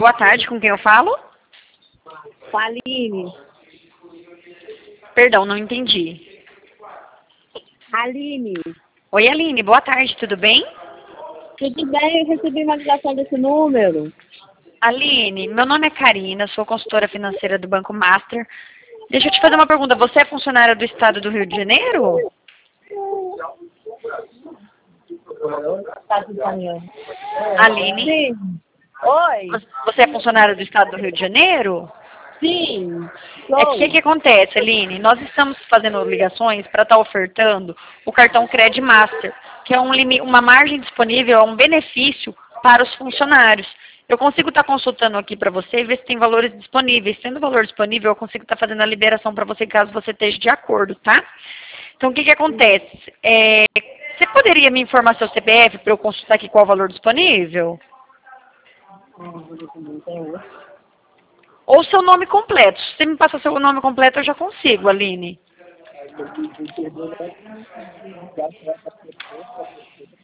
Boa tarde, com quem eu falo? Aline. Perdão, não entendi. Aline. Oi, Aline, boa tarde, tudo bem? Tudo bem? Eu recebi uma ligação desse número. Aline, meu nome é Karina, sou consultora financeira do Banco Master. Deixa eu te fazer uma pergunta, você é funcionária do estado do Rio de Janeiro? Tá te encaminhando. Aline, Sim. Oi? você é funcionária do estado do Rio de Janeiro? Sim. É que o que acontece, Aline? Nós estamos fazendo ligações para estar ofertando o cartão Cred Master, que é uma margem disponível, é um benefício para os funcionários. Eu consigo estar consultando aqui para você e ver se tem valores disponíveis. Tendo valor disponível, eu consigo estar fazendo a liberação para você, caso você esteja de acordo, tá? Então, o que acontece? Você poderia me informar seu CPF para eu consultar aqui qual o valor disponível? Ou seu nome completo. Se você me passar seu nome completo, eu já consigo, Aline.